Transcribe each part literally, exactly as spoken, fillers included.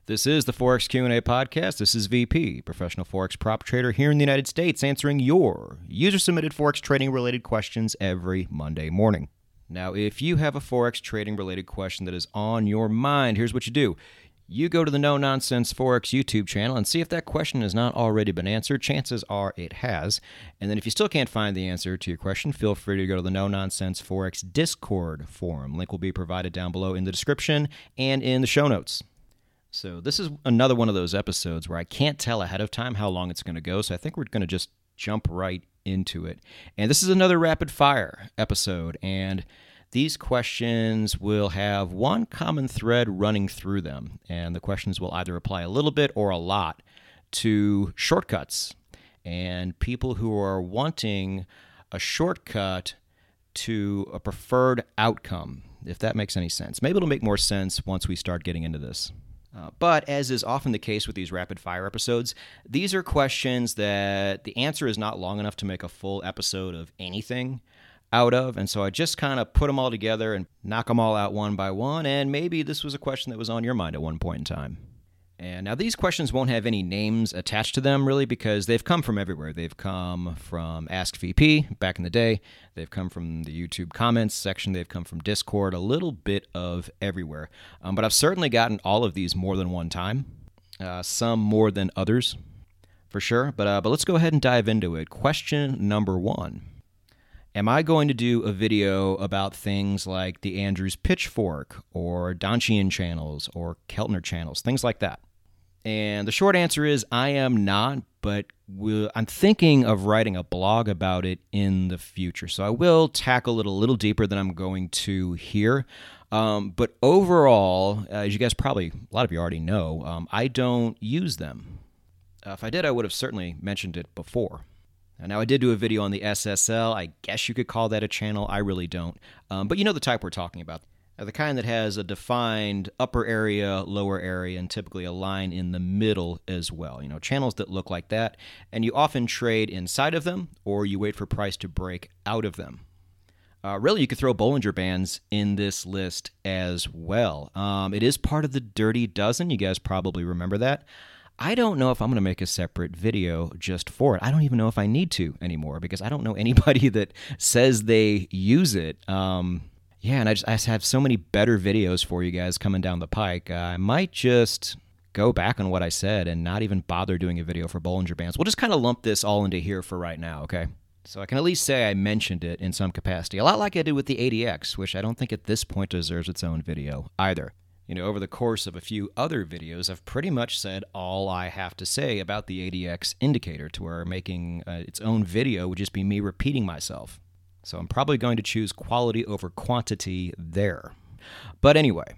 This is the Forex Q and A podcast. This is V P, professional Forex prop trader here in the United States, answering your user-submitted Forex trading-related questions every Monday morning. Now, if you have a Forex trading-related question that is on your mind, here's what you do. You go to the No Nonsense Forex YouTube channel and see if that question has not already been answered. Chances are it has. And then if you still can't find the answer to your question, feel free to go to the No Nonsense Forex Discord forum. Link will be provided down below in the description and in the show notes. So this is another one of those episodes where I can't tell ahead of time how long it's going to go, so I think we're going to just jump right into it. And this is another rapid fire episode, and these questions will have one common thread running through them, and the questions will either apply a little bit or a lot to shortcuts and people who are wanting a shortcut to a preferred outcome, if that makes any sense. Maybe it'll make more sense once we start getting into this. Uh, but as is often the case with these rapid-fire episodes, these are questions that the answer is not long enough to make a full episode of anything out of, and so I just kind of put them all together and knock them all out one by one, and maybe this was a question that was on your mind at one point in time. And now these questions won't have any names attached to them, really, because they've come from everywhere. They've come from Ask V P back in the day. They've come from the YouTube comments section. They've come from Discord, a little bit of everywhere. Um, but I've certainly gotten all of these more than one time, uh, some more than others, for sure. But, uh, but let's go ahead and dive into it. Question number one. Am I going to do a video about things like the Andrews Pitchfork or Donchian channels or Keltner channels, things like that? And the short answer is I am not, but we'll, I'm thinking of writing a blog about it in the future. So I will tackle it a little deeper than I'm going to here. Um, but overall, uh, as you guys probably, a lot of you already know, um, I don't use them. Uh, if I did, I would have certainly mentioned it before. Now, I did do a video on the S S L. I guess you could call that a channel. I really don't. Um, but you know the type we're talking about. Uh, the kind that has a defined upper area, lower area, and typically a line in the middle as well. You know, channels that look like that. And you often trade inside of them, or you wait for price to break out of them. Uh, really, you could throw Bollinger Bands in this list as well. Um, it is part of the Dirty Dozen. You guys probably remember that. I don't know if I'm going to make a separate video just for it. I don't even know if I need to anymore because I don't know anybody that says they use it. Um, yeah, and I just, I just have so many better videos for you guys coming down the pike. Uh, I might just go back on what I said and not even bother doing a video for Bollinger Bands. We'll just kind of lump this all into here for right now, okay? So I can at least say I mentioned it in some capacity, a lot like I did with the A D X, which I don't think at this point deserves its own video either. You know, over the course of a few other videos, I've pretty much said all I have to say about the A D X indicator, to where making uh, its own video would just be me repeating myself. So I'm probably going to choose quality over quantity there. But anyway,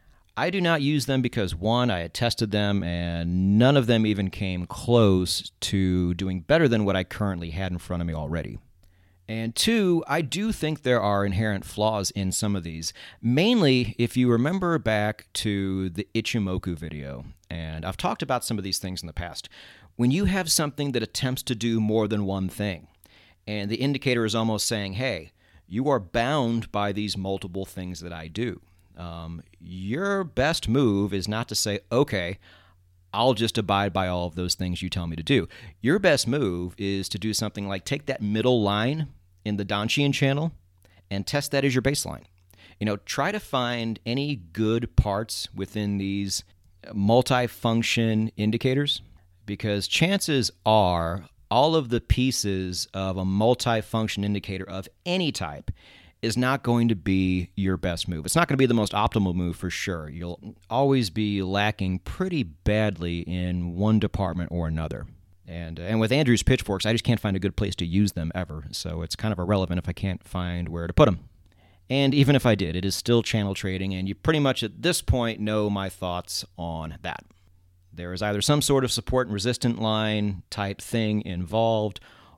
I do not use them because, one, I had tested them and none of them even came close to doing better than what I currently had in front of me already. And two, I do think there are inherent flaws in some of these. Mainly, if you remember back to the Ichimoku video, and I've talked about some of these things in the past. When you have something that attempts to do more than one thing, and the indicator is almost saying, hey, you are bound by these multiple things that I do. Um, your best move is not to say, okay, I'll just abide by all of those things you tell me to do. Your best move is to do something like take that middle line in the Donchian channel and test that as your baseline. You know, try to find any good parts within these multi-function indicators, because chances are all of the pieces of a multi-function indicator of any type is not going to be your best move. It's not going to be the most optimal move for sure. You'll always be lacking pretty badly in one department or another. And and with Andrews Pitchforks, I just can't find a good place to use them ever, so it's kind of irrelevant if I can't find where to put them. And even if I did, it is still channel trading, and you pretty much at this point know my thoughts on that. There is either some sort of support and resistance line type thing involved,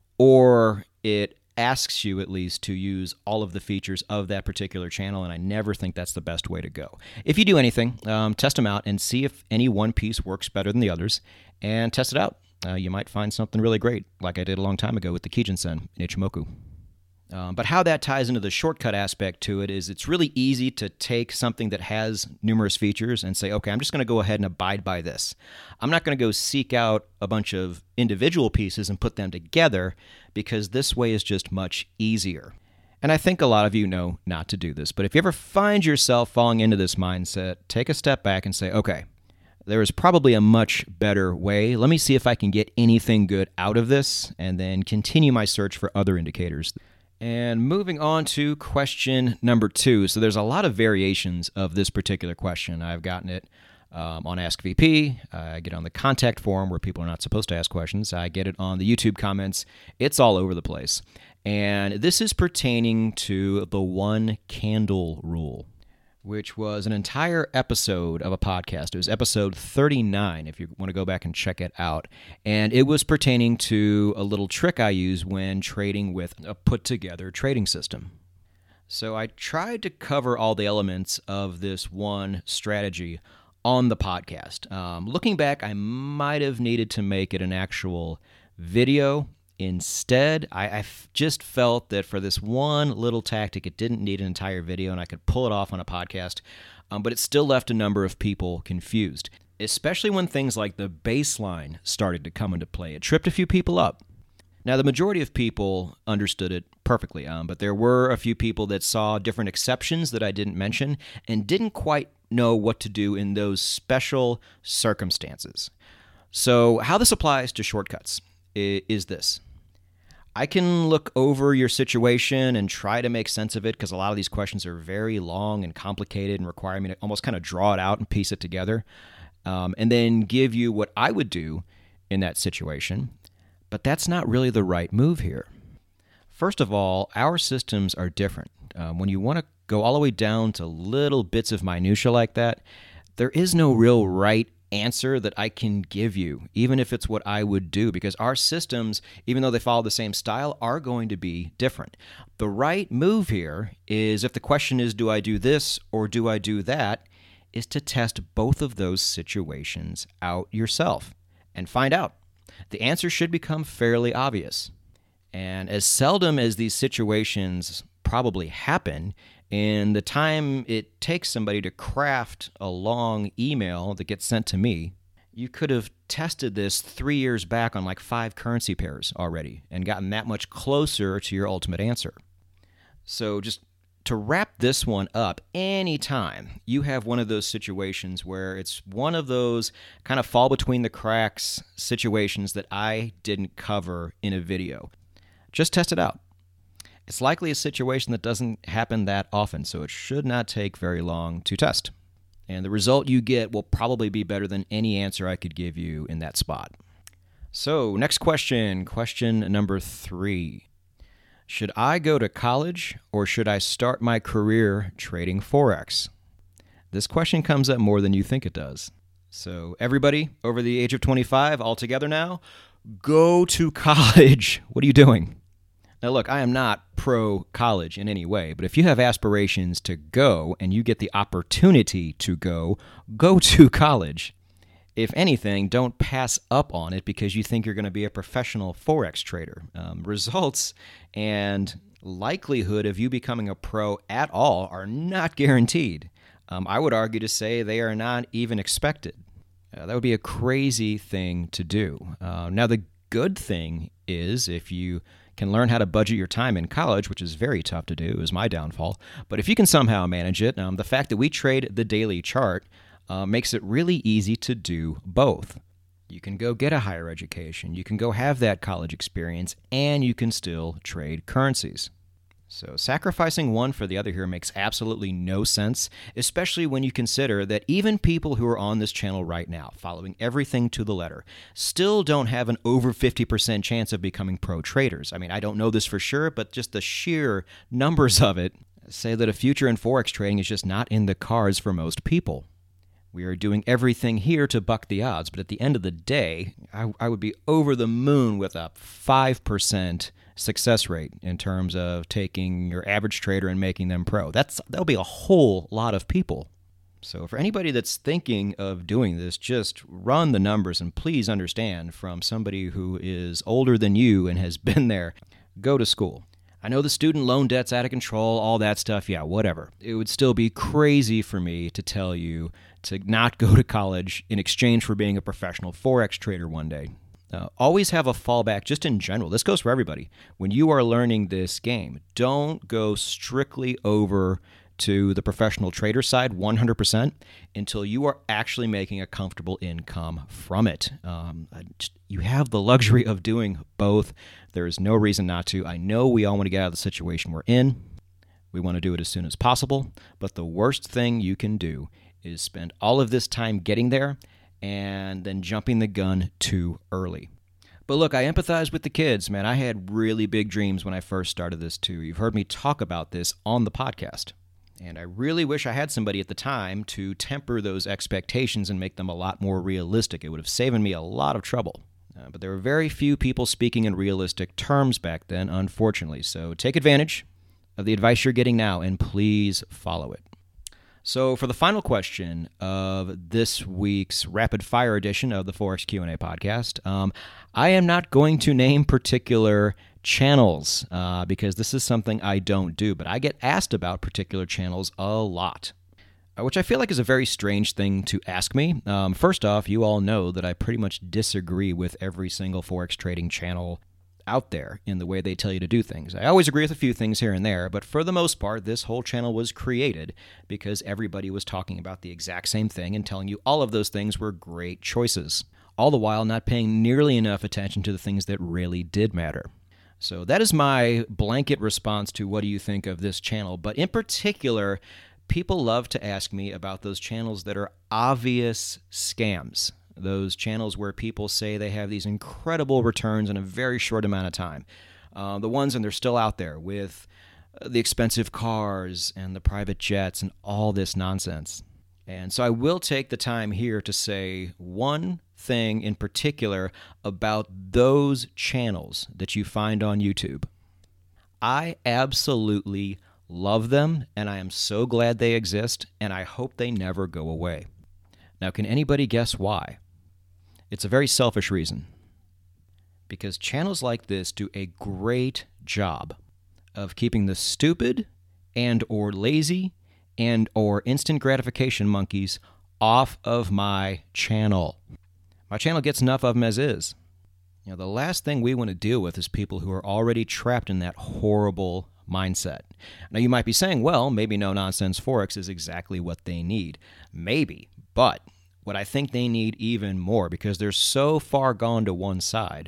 or it asks you at least to use all of the features of that particular channel, and I never think that's the best way to go. If you do anything, um, test them out and see if any one piece works better than the others, and test it out. Uh, you might find something really great, like I did a long time ago with the Kijun-sen in Ichimoku. Um, but how that ties into the shortcut aspect to it is it's really easy to take something that has numerous features and say, okay, I'm just going to go ahead and abide by this. I'm not going to go seek out a bunch of individual pieces and put them together because this way is just much easier. And I think a lot of you know not to do this, but if you ever find yourself falling into this mindset, take a step back and say, okay, there is probably a much better way. Let me see if I can get anything good out of this and then continue my search for other indicators. And moving on to question number two. So there's a lot of variations of this particular question. I've gotten it um, on Ask V P. I get it on the contact forum where people are not supposed to ask questions. I get it on the YouTube comments. It's all over the place. And this is pertaining to the one candle rule, which was an entire episode of a podcast. It was episode thirty-nine, if you want to go back and check it out. And it was pertaining to a little trick I use when trading with a put-together trading system. So I tried to cover all the elements of this one strategy on the podcast. Um, looking back, I might have needed to make it an actual video. Instead, I, I f- just felt that for this one little tactic, it didn't need an entire video, and I could pull it off on a podcast, um, but it still left a number of people confused, especially when things like the baseline started to come into play. It tripped a few people up. Now, the majority of people understood it perfectly, um, but there were a few people that saw different exceptions that I didn't mention and didn't quite know what to do in those special circumstances. So how this applies to shortcuts is this. I can look over your situation and try to make sense of it because a lot of these questions are very long and complicated and require me to almost kind of draw it out and piece it together, um, and then give you what I would do in that situation. But that's not really the right move here. First of all, our systems are different. Um, when you want to go all the way down to little bits of minutia like that, there is no real right answer that I can give you, even if it's what I would do, because our systems, even though they follow the same style, are going to be different. The right move here is, if the question is, do I do this or do I do that, is to test both of those situations out yourself and find out. The answer should become fairly obvious. And as seldom as these situations probably happen, in the time it takes somebody to craft a long email that gets sent to me, you could have tested this three years back on like five currency pairs already and gotten that much closer to your ultimate answer. So just to wrap this one up, anytime you have one of those situations where it's one of those kind of fall between the cracks situations that I didn't cover in a video, just test it out. It's likely a situation that doesn't happen that often, so it should not take very long to test. And the result you get will probably be better than any answer I could give you in that spot. So, next question, question number three. Should I go to college or should I start my career trading Forex? This question comes up more than you think it does. So, everybody over the age of twenty-five, all together now, go to college. What are you doing? Now, look, I am not pro-college in any way, but if you have aspirations to go and you get the opportunity to go, go to college. If anything, don't pass up on it because you think you're going to be a professional Forex trader. Um, results and likelihood of you becoming a pro at all are not guaranteed. Um, I would argue to say they are not even expected. Uh, that would be a crazy thing to do. Uh, now, the good thing is if you can learn how to budget your time in college, which is very tough to do, is my downfall. But if you can somehow manage it, um, the fact that we trade the daily chart uh, makes it really easy to do both. You can go get a higher education, you can go have that college experience, and you can still trade currencies. So sacrificing one for the other here makes absolutely no sense, especially when you consider that even people who are on this channel right now, following everything to the letter, still don't have an over fifty percent chance of becoming pro traders. I mean, I don't know this for sure, but just the sheer numbers of it say that a future in Forex trading is just not in the cards for most people. We are doing everything here to buck the odds, but at the end of the day, I, I would be over the moon with a five percent success rate in terms of taking your average trader and making them pro. That's that'll be a whole lot of people. So for anybody that's thinking of doing this, just run the numbers and please understand from somebody who is older than you and has been there, go to school. I know the student loan debt's out of control, all that stuff, yeah, whatever. It would still be crazy for me to tell you to not go to college in exchange for being a professional Forex trader one day. Uh, always have a fallback just in general. This goes for everybody. When you are learning this game, don't go strictly over to the professional trader side one hundred percent until you are actually making a comfortable income from it. Um, just, you have the luxury of doing both. There is no reason not to. I know we all want to get out of the situation we're in. We want to do it as soon as possible. But the worst thing you can do is spend all of this time getting there and then jumping the gun too early. But look, I empathize with the kids, man. I had really big dreams when I first started this too. You've heard me talk about this on the podcast. And I really wish I had somebody at the time to temper those expectations and make them a lot more realistic. It would have saved me a lot of trouble. Uh, but there were very few people speaking in realistic terms back then, unfortunately. So take advantage of the advice you're getting now, and please follow it. So for the final question of this week's rapid fire edition of the Forex Q and A podcast, um, I am not going to name particular channels uh, because this is something I don't do, but I get asked about particular channels a lot, uh, which I feel like is a very strange thing to ask me. Um, first off, you all know that I pretty much disagree with every single Forex trading channel out there in the way they tell you to do things. I always agree with a few things here and there, but for the most part, this whole channel was created because everybody was talking about the exact same thing and telling you all of those things were great choices, all the while not paying nearly enough attention to the things that really did matter. So that is my blanket response to what do you think of this channel, but in particular, people love to ask me about those channels that are obvious scams. Those channels where people say they have these incredible returns in a very short amount of time. Uh, the ones, and they're still out there, with the expensive cars and the private jets and all this nonsense. And so I will take the time here to say one thing in particular about those channels that you find on YouTube. I absolutely love them, and I am so glad they exist, and I hope they never go away. Now, can anybody guess why? It's a very selfish reason. Because channels like this do a great job of keeping the stupid and or lazy and or instant gratification monkeys off of my channel. My channel gets enough of them as is. You know, the last thing we want to deal with is people who are already trapped in that horrible mindset. Now, you might be saying, well, maybe No Nonsense Forex is exactly what they need. Maybe, but what I think they need even more, because they're so far gone to one side,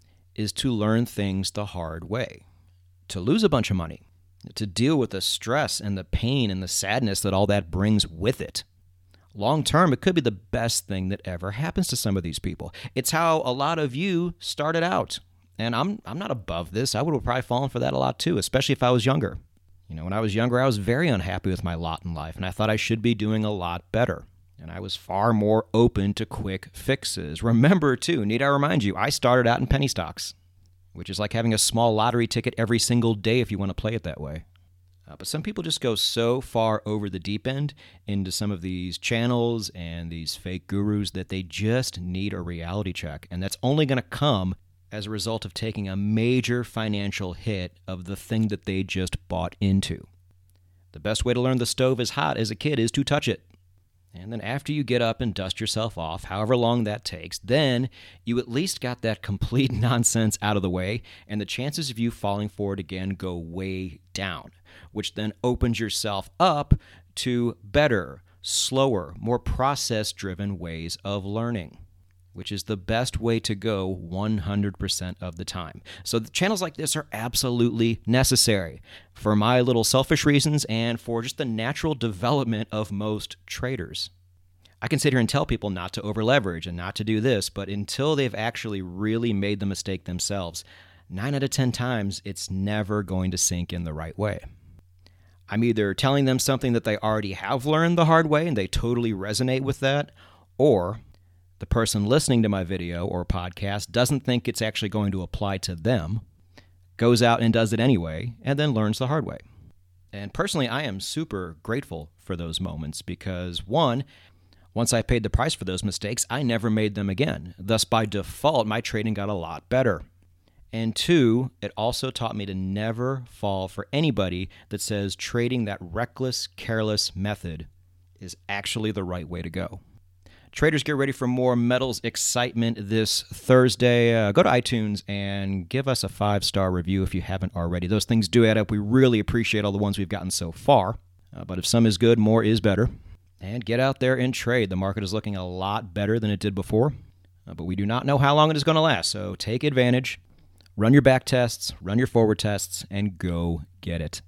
is to learn things the hard way, to lose a bunch of money, to deal with the stress and the pain and the sadness that all that brings with it. Long term, it could be the best thing that ever happens to some of these people. It's how a lot of you started out. And I'm I'm not above this. I would have probably fallen for that a lot too, especially if I was younger. You know, when I was younger, I was very unhappy with my lot in life, and I thought I should be doing a lot better. And I was far more open to quick fixes. Remember, too, need I remind you, I started out in penny stocks, which is like having a small lottery ticket every single day if you want to play it that way. Uh, but some people just go so far over the deep end into some of these channels and these fake gurus that they just need a reality check. And that's only going to come as a result of taking a major financial hit of the thing that they just bought into. The best way to learn the stove is hot as a kid is to touch it. And then after you get up and dust yourself off, however long that takes, then you at least got that complete nonsense out of the way, and the chances of you falling for it again go way down, which then opens yourself up to better, slower, more process-driven ways of learning, which is the best way to go one hundred percent of the time. So the channels like this are absolutely necessary for my little selfish reasons and for just the natural development of most traders. I can sit here and tell people not to over-leverage and not to do this, but until they've actually really made the mistake themselves, nine out of ten times, it's never going to sink in the right way. I'm either telling them something that they already have learned the hard way and they totally resonate with that, or the person listening to my video or podcast doesn't think it's actually going to apply to them, goes out and does it anyway, and then learns the hard way. And personally, I am super grateful for those moments because, one, once I paid the price for those mistakes, I never made them again. Thus, by default, my trading got a lot better. And two, it also taught me to never fall for anybody that says trading that reckless, careless method is actually the right way to go. Traders, get ready for more metals excitement this Thursday. Uh, go to iTunes and give us a five-star review if you haven't already. Those things do add up. We really appreciate all the ones we've gotten so far. Uh, but if some is good, more is better. And get out there and trade. The market is looking a lot better than it did before. Uh, but we do not know how long it is going to last. So take advantage. Run your back tests, run your forward tests, and go get it.